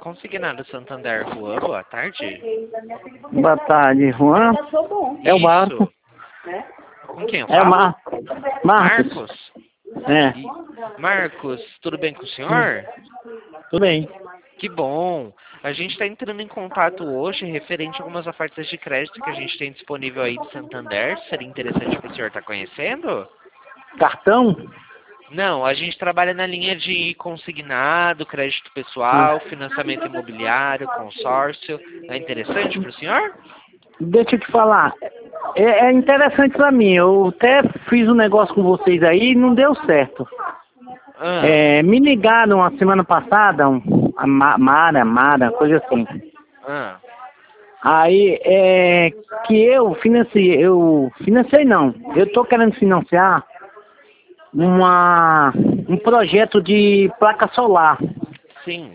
Consignado Santander Juan, boa tarde. Boa tarde, Juan. É o Marcos. Com quem eu É o falo? Marcos. Marcos? É, Marcos, tudo bem com o senhor? tudo bem. Que bom. A gente está entrando em contato hoje referente a algumas ofertas de crédito que a gente tem disponível aí de Santander. Seria interessante para o senhor estar conhecendo? Cartão? Não, a gente trabalha na linha de consignado, crédito pessoal, financiamento imobiliário, consórcio. É interessante para o senhor? Deixa eu te falar. É interessante pra mim. Eu até fiz um negócio com vocês aí e não deu certo. Me ligaram a semana passada, a Mara, coisa assim. Aí, que eu financei não. Eu tô querendo financiar um projeto de placa solar. Sim.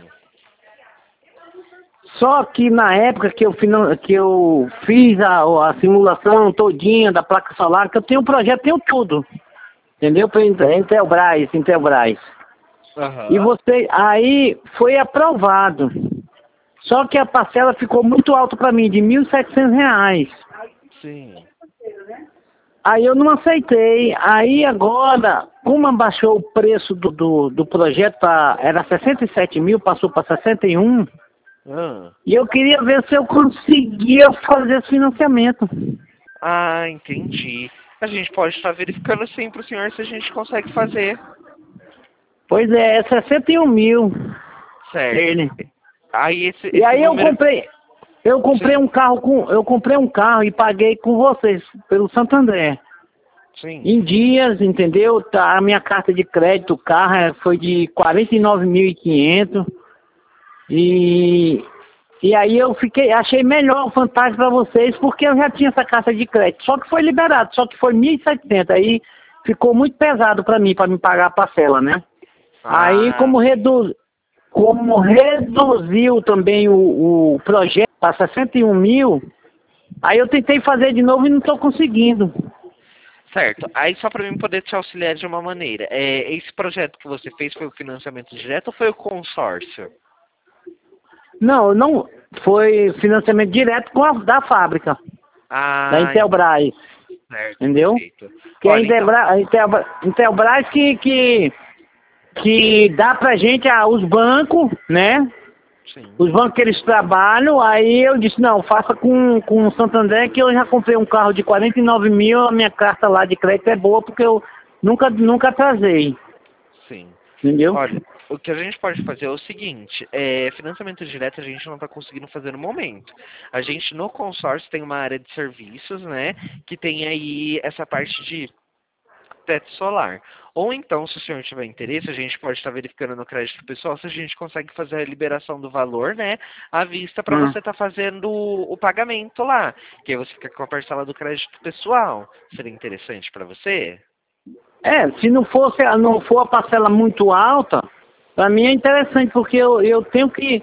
Só que na época que eu fiz a simulação todinha da placa solar, que eu tenho um projeto, tenho tudo. Entendeu? Para Intelbras. E aí foi aprovado. Só que a parcela ficou muito alta para mim, de R$ 1.700. Sim. Aí eu não aceitei. Aí agora, como abaixou o preço do projeto, era 67 mil, passou para 61. E eu queria ver se eu conseguia fazer esse financiamento. Ah, entendi. A gente pode estar verificando sim para o senhor se a gente consegue fazer. Pois é 61 mil. Certo. Ele. Aí E aí número... eu comprei um carro e paguei com vocês, pelo Santander. Sim. Em dias, entendeu? A minha carta de crédito, o carro foi de 49.500. E aí eu achei melhor o Fantástico para vocês, porque eu já tinha essa carta de crédito. Só que foi liberado, só que foi 1.700. Aí ficou muito pesado para mim pagar a parcela, né? Aí como reduziu também o projeto para 61 mil, aí eu tentei fazer de novo e não estou conseguindo. Certo. Aí só para mim poder te auxiliar de uma maneira. Esse projeto que você fez foi o financiamento direto ou foi o consórcio? Não, foi financiamento direto da fábrica, da Intelbras, certo, entendeu? perfeito. Que Olha, a Intelbras que dá pra gente os bancos, né? Sim. Os bancos que eles trabalham, aí eu disse, não, faça com o Santander, que eu já comprei um carro de 49 mil, a minha carta lá de crédito é boa, porque eu nunca atrasei. Sim. Entendeu? Olha, o que a gente pode fazer é o seguinte, financiamento direto a gente não está conseguindo fazer no momento. A gente no consórcio tem uma área de serviços, né, que tem aí essa parte de teto solar. Ou então, se o senhor tiver interesse, a gente pode estar verificando no crédito pessoal se a gente consegue fazer a liberação do valor, né, à vista para você estar fazendo o pagamento lá. Que aí você fica com a parcela do crédito pessoal. Seria interessante para você? Se não for a parcela muito alta, para mim é interessante, porque eu tenho que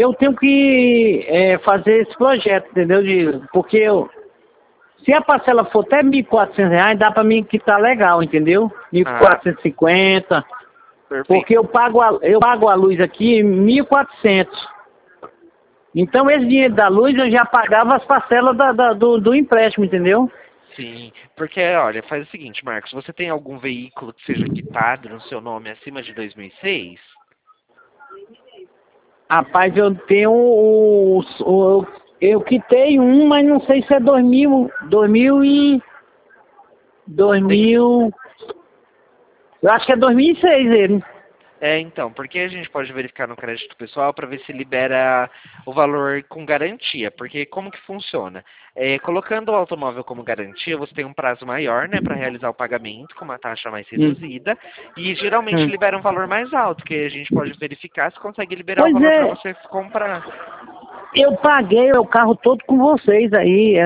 fazer esse projeto, entendeu? Porque se a parcela for até R$ 1.400, dá para mim que tá legal, entendeu? 1.450. Perfeito. Porque eu pago a luz aqui 1.400. Então esse dinheiro da luz eu já pagava as parcelas do empréstimo, entendeu? Sim, porque, olha, faz o seguinte, Marcos, você tem algum veículo que seja quitado no seu nome acima de 2006? Rapaz, eu tenho eu quitei mas não sei se é 2000, eu acho que é 2006 ele. Então, porque a gente pode verificar no crédito pessoal para ver se libera o valor com garantia, porque como que funciona? Colocando o automóvel como garantia, você tem um prazo maior, né, para realizar o pagamento com uma taxa mais reduzida, e geralmente libera um valor mais alto, que a gente pode verificar se consegue liberar o valor para você comprar. Eu paguei o carro todo com vocês aí,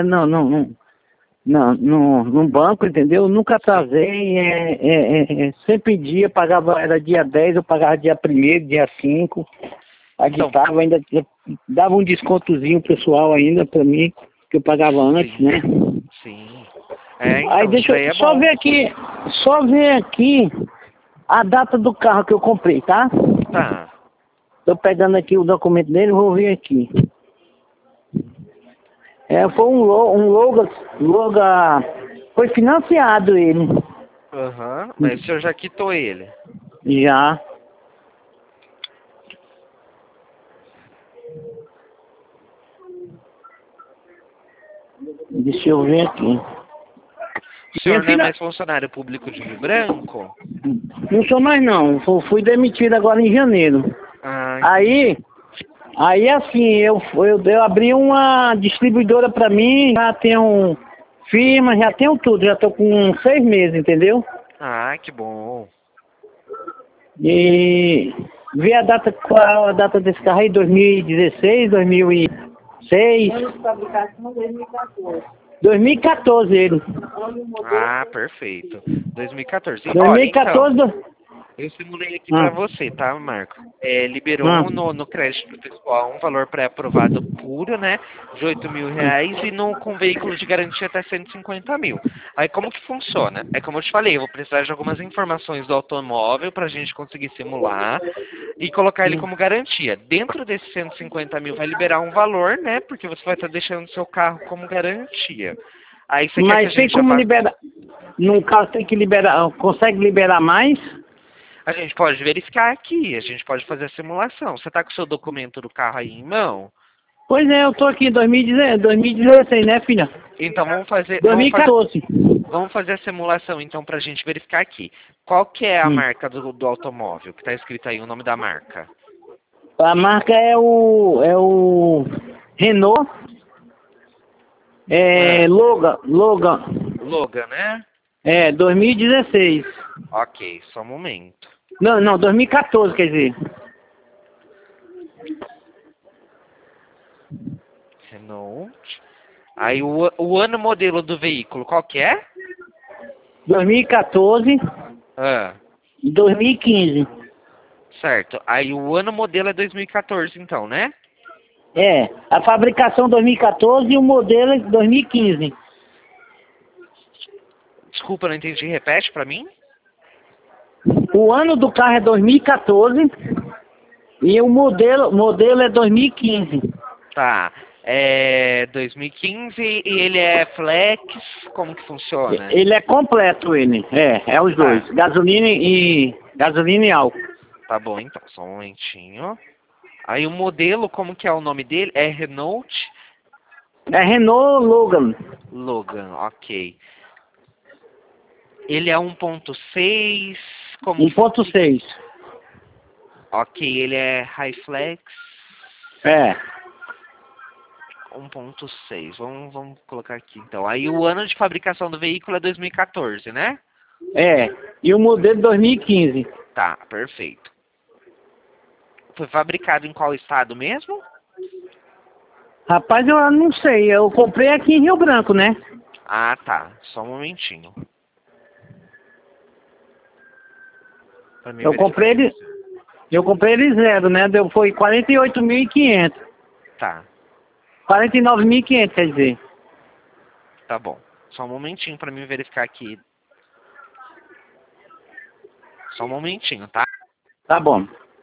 no banco, entendeu? Eu nunca atrasei, sempre dia, pagava, era dia 10, eu pagava dia 1º, dia 5, agitava, ainda dava um descontozinho pessoal ainda pra mim, que eu pagava antes, sim, né? Sim. Então, aí deixa eu só ver aqui a data do carro que eu comprei, tá? Tá. Tô pegando aqui o documento dele, vou ver aqui. Foi Loga, foi financiado ele. Aham, mas o senhor já quitou ele. Já. Deixa eu ver aqui. O senhor não é mais funcionário público de Rio Branco? Não sou mais não, fui demitido agora em janeiro. Aí assim, eu abri uma distribuidora pra mim, já tenho firma, já tenho tudo, já tô com 6 meses, entendeu? Ah, que bom. E vi a data, qual a data desse carro aí, 2016, 2006? 2014 ele. Ah, perfeito. 2014. 2014. Olha, então, eu simulei aqui pra você, tá, Marco? Liberou no crédito pessoal um valor pré-aprovado puro, né? De R$ 8.000 e com veículo de garantia até 150 mil. Aí como que funciona? É como eu te falei, eu vou precisar de algumas informações do automóvel pra gente conseguir simular e colocar ele como garantia. Dentro desses 150 mil vai liberar um valor, né? Porque você vai estar deixando seu carro como garantia. Aí você quer que a Mas tem gente já como faça... liberar? No caso tem que liberar, consegue liberar mais? A gente pode verificar aqui, a gente pode fazer a simulação. Você está com o seu documento do carro aí em mão? Pois é, eu tô aqui em 2016, né, filha? Então vamos fazer 2014. vamos fazer a simulação então para a gente verificar aqui. Qual que é a marca do automóvel que está escrito aí, o nome da marca? A marca é o Renault. Logan. Logan, né? 2016. Ok, só um momento. Não, 2014, quer dizer. Renault. Aí o ano modelo do veículo, qual que é? 2014 e 2015. Certo. Aí o ano modelo é 2014 então, né? A fabricação 2014 e o modelo é 2015. Desculpa, não entendi. Repete pra mim. O ano do carro é 2014 e o modelo é 2015. Tá. 2015 e ele é flex, como que funciona? Ele é completo, ele. É os dois. Gasolina e álcool. Tá bom, então, só um momentinho. Aí o modelo, como que é o nome dele? É Renault? É Renault Logan. Logan, ok. Ele é 1.6, como 1.6. Ok, ele é high flex? 1.6, vamos colocar aqui então. Aí o ano de fabricação do veículo é 2014, né? E o modelo 2015. Tá, perfeito. Foi fabricado em qual estado mesmo? Rapaz, eu não sei, eu comprei aqui em Rio Branco, né? Ah, tá, só um momentinho. Eu comprei ele zero, né? Foi 48.500. Tá. 49.500, quer dizer. Tá bom. Só um momentinho pra mim verificar aqui. Só um momentinho, tá? Tá bom.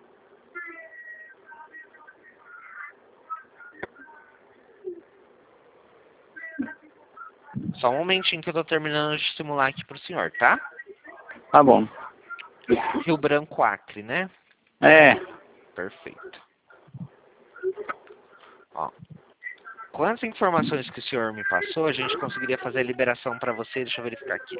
Só um momentinho que eu tô terminando de simular aqui pro senhor, tá? Tá bom. Rio Branco, Acre, né? Perfeito. Ó. Com as informações que o senhor me passou, a gente conseguiria fazer a liberação para você. Deixa eu verificar aqui.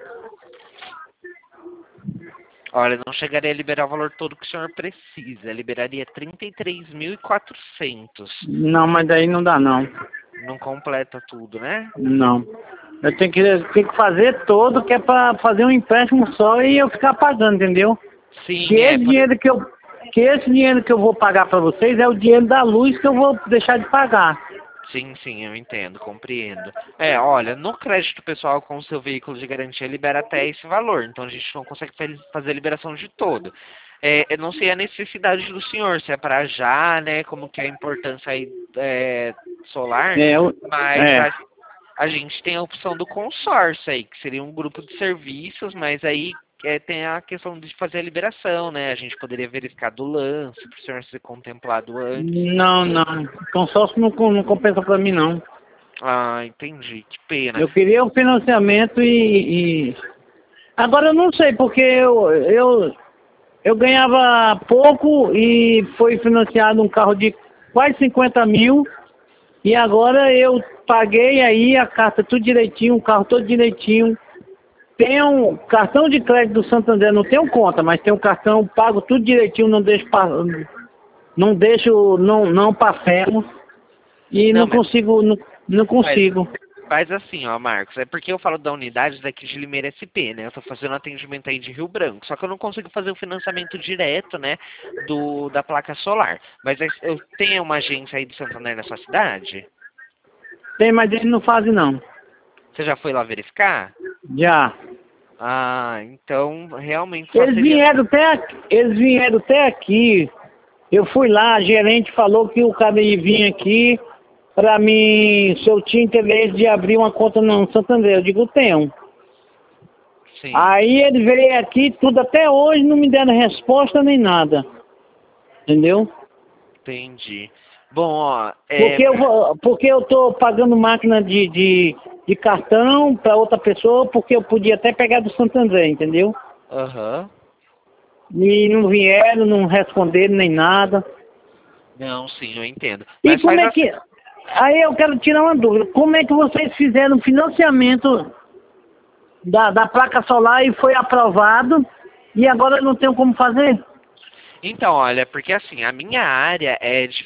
Olha, não chegaria a liberar o valor todo que o senhor precisa. Liberaria 33.400. Não, mas daí não dá, não. Não completa tudo, né? Não. Eu tenho que fazer todo, que é pra fazer um empréstimo só e eu ficar pagando, entendeu? Sim, Que esse dinheiro que eu vou pagar pra vocês é o dinheiro da luz que eu vou deixar de pagar. Sim, eu entendo, compreendo. Olha, no crédito pessoal com o seu veículo de garantia libera até esse valor, então a gente não consegue fazer a liberação de todo. Eu não sei a necessidade do senhor, se é para já, né, como que é a importância aí solar, mas a gente tem a opção do consórcio aí, que seria um grupo de serviços, mas aí tem a questão de fazer a liberação, né? A gente poderia verificar do lance, para o senhor ser contemplado antes. Não, não. Consórcio não compensa para mim, não. Ah, entendi. Que pena. Eu queria o financiamento Agora eu não sei, porque eu ganhava pouco e foi financiado um carro de quase 50 mil e agora eu paguei aí a carta tudo direitinho, o carro todo direitinho. Tenho cartão de crédito do Santander, não tenho conta, mas tenho cartão, pago tudo direitinho, não parcelo e Não, não mas consigo, não consigo. faz assim, ó, Marcos. É porque eu falo da unidade daqui de Limeira SP, né? Eu tô fazendo atendimento aí de Rio Branco. Só que eu não consigo fazer o financiamento direto, né? Da placa solar. Mas eu tenho uma agência aí do Santander na sua cidade? Tem, mas eles não fazem não. Você já foi lá verificar? Já. Ah, então realmente só seria... Eles vieram até aqui. Eu fui lá, a gerente falou que o cara ia vir aqui para mim, se eu tinha interesse de abrir uma conta no Santander. Eu digo, tenho. Sim, Aí ele veio aqui, tudo até hoje, não me deram resposta nem nada. Entendeu? entendi. Bom, ó, Porque eu tô pagando máquina de cartão para outra pessoa, porque eu podia até pegar do Santander, entendeu? aham. E não vieram, não responderam nem nada. Não, sim, eu entendo. E Mas como faz é assim. que... Aí eu quero tirar uma dúvida. Como é que vocês fizeram o financiamento da placa solar e foi aprovado e agora não tem como fazer? Então, olha, porque assim, a minha área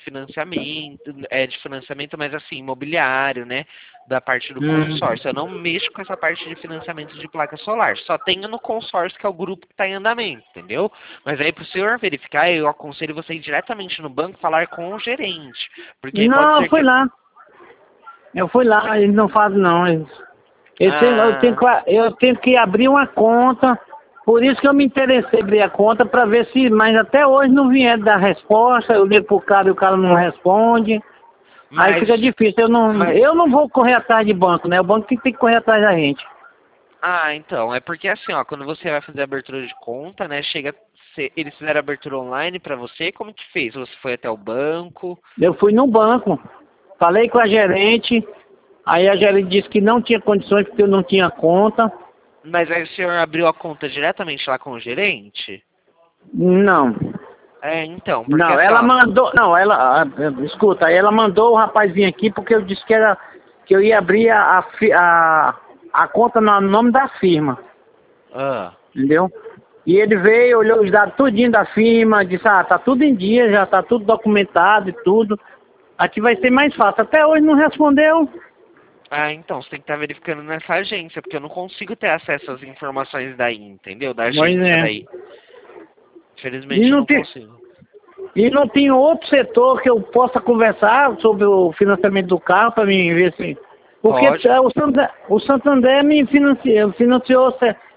é de financiamento, mas assim, imobiliário, né? Da parte do consórcio. Eu não mexo com essa parte de financiamento de placa solar. Só tenho no consórcio, que é o grupo que está em andamento, entendeu? Mas aí, para o senhor verificar, eu aconselho você ir diretamente no banco falar com o gerente. Porque pode Não, ser que. eu fui lá, eles não fazem não. Ah, Eu tenho que abrir uma conta, por isso que eu me interessei em abrir a conta para ver se, mas até hoje não vieram dar resposta, eu ligo pro cara e o cara não responde. Aí mas. fica difícil, eu não vou correr atrás de banco, né? O banco que tem que correr atrás da gente. Ah, então, é porque assim, ó, quando você vai fazer a abertura de conta, né, eles fizeram a abertura online pra você, como que fez? Você foi até o banco? Eu fui no banco, falei com a gerente, aí a gerente disse que não tinha condições porque eu não tinha conta. Mas aí o senhor abriu a conta diretamente lá com o gerente? Não, É, então, porque não, assim, ela ó, mandou, não, escuta, aí ela mandou o rapaz vir aqui porque eu disse que eu ia abrir a conta no nome da firma, ah, entendeu? E ele veio, olhou os dados tudinho da firma, disse, tá tudo em dia, já tá tudo documentado e tudo. Aqui vai ser mais fácil. Até hoje não respondeu. então, você tem que estar verificando nessa agência, porque eu não consigo ter acesso às informações daí, entendeu? Da Pois agência é. daí. E Infelizmente eu não não tem, consigo. e não tem outro setor que eu possa conversar sobre o financiamento do carro para mim ver se... Porque Pode. o Santander me financiou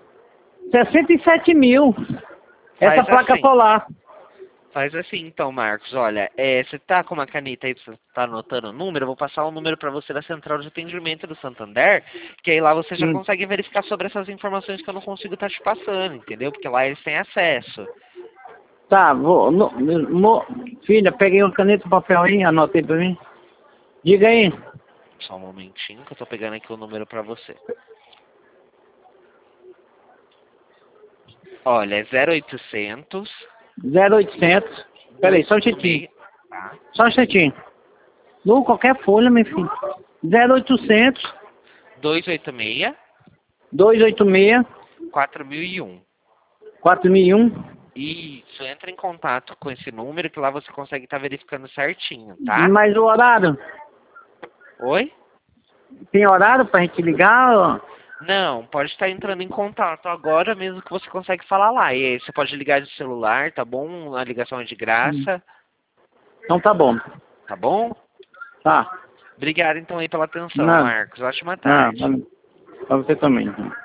67 mil essa Faz placa assim. solar. Faz assim então, Marcos. Olha, você tá com uma caneta aí, você tá anotando o número? Eu vou passar o número para você da central de atendimento do Santander, que aí lá você já Hum. consegue verificar sobre essas informações que eu não consigo estar te passando, entendeu? Porque lá eles têm acesso. Tá, filha, peguei uma caneta e papel aí, anotei para mim. Diga aí. Só um momentinho que eu tô pegando aqui o número para você. Olha, é 0800 0800. Peraí, só um instantinho. 286, tá? Só um instantinho. Não, qualquer folha, meu filho. 0800 286 286 4001. 4001. Isso, entra em contato com esse número que lá você consegue estar verificando certinho, tá? Mas o horário? Oi? Tem horário pra gente ligar? Ó? Não, pode estar entrando em contato agora mesmo que você consegue falar lá. E aí você pode ligar de celular, tá bom? A ligação é de graça, Então tá bom. tá bom? Tá. Obrigado então aí pela atenção, Não, Marcos. Ótima não, tarde. pra você também.